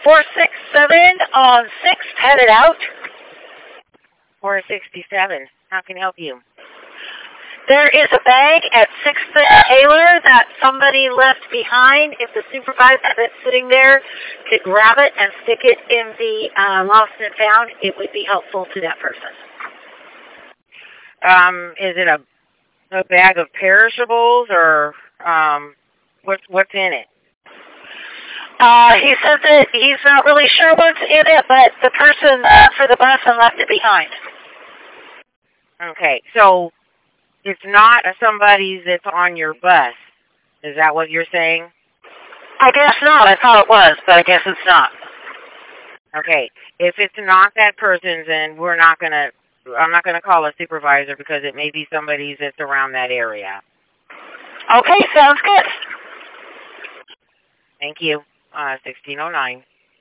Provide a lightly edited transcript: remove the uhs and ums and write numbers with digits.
467 on 6th, headed out. 467, how can I help you? There is a bag at 6th and Taylor that somebody left behind. If the supervisor that's sitting there could grab it and stick it in the lost and found, it would be helpful to that person. Is it a bag of perishables or what's in it? He says that he's not really sure what's in it, but the person for the bus and left it behind. Okay, so it's not somebody's that's on your bus. Is that what you're saying? I guess not. I thought it was, but I guess it's not. Okay, if it's not that person's, then I'm not gonna call a supervisor because it may be somebody's that's around that area. Okay, sounds good. Thank you. 1609.